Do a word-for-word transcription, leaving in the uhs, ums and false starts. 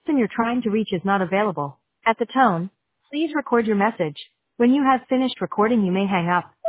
person you're trying to reach is not available. At the tone, please record your message. When you have finished recording, you may hang up.